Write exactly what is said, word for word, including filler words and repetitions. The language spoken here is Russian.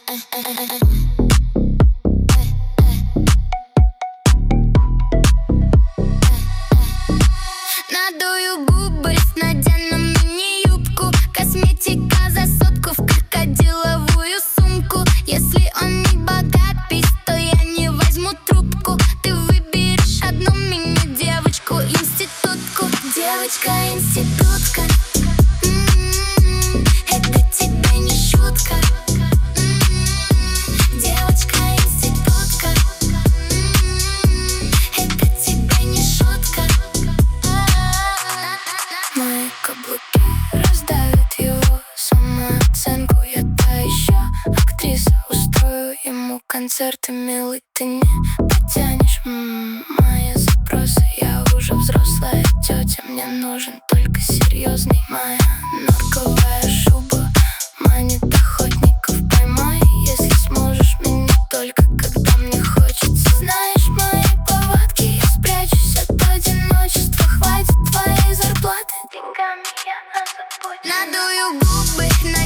Надую губы, надену мини-юбку, косметика за сотку в крокодиловую сумку. Если он не богат, пись, то я не возьму трубку. Ты выберешь одну мини-девочку, институтку. Девочка-институтка, м-м-м, это тебе не шутка. М-м-м, девочка-институтка, м-м-м, это тебе не шутка. Мои каблуки раздавят его самооценку. Я та еще актриса, устрою ему концерты, милый, ты не потянешь. М-м, мои запросы, я уже взрослая тетя, мне нужен только серьезный. Моя норковая шуба манит охотников, поймай, если сможешь меня только когда мне хочется. Знаешь мои повадки, я спрячусь от одиночества. Хватит твоей зарплаты, деньгами я озабочусь. Надую губы,